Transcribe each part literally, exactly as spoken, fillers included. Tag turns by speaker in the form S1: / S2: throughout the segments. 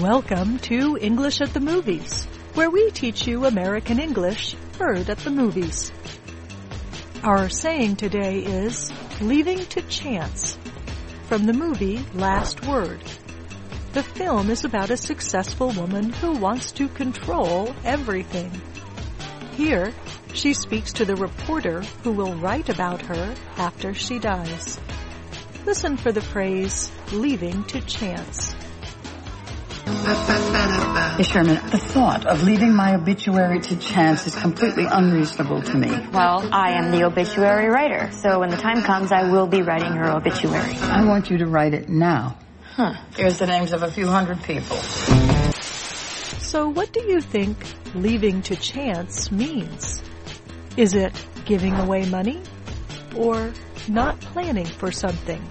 S1: Welcome to English at the Movies, where we teach you American English heard at the movies. Our saying today is leaving to chance, from the movie Last Word. The film is about a successful woman who wants to control everything. Here, she speaks to the reporter who will write about her after she dies. Listen for the phrase, leaving to chance.
S2: Miss Sherman, the thought of leaving my obituary to chance is completely unreasonable to me.
S3: Well, I am the obituary writer, so when the time comes, I will be writing her obituary.
S2: I want you to write it now.
S3: Huh.
S2: Here's the names of a few hundred people.
S1: So what do you think leaving to chance means? Is it giving away money or not planning for something?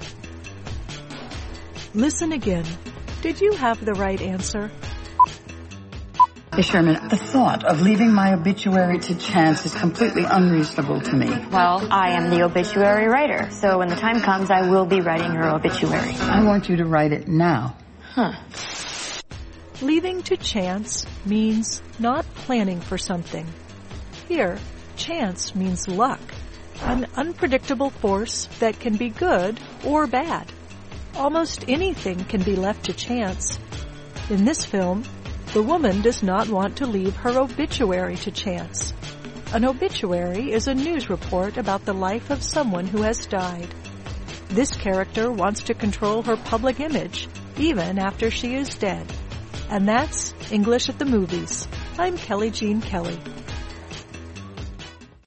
S1: Listen again. Did you have the right answer?
S2: Miss Sherman, the thought of leaving my obituary to chance is completely unreasonable to me.
S3: Well, I am the obituary writer, so when the time comes, I will be writing her obituary.
S2: I want you to write it now.
S3: Huh.
S1: Leaving to chance means not planning for something. Here, chance means luck, an unpredictable force that can be good or bad. Almost anything can be left to chance. In this film, the woman does not want to leave her obituary to chance. An obituary is a news report about the life of someone who has died. This character wants to control her public image, even after she is dead. And that's English at the Movies. I'm Kelly Jean Kelly.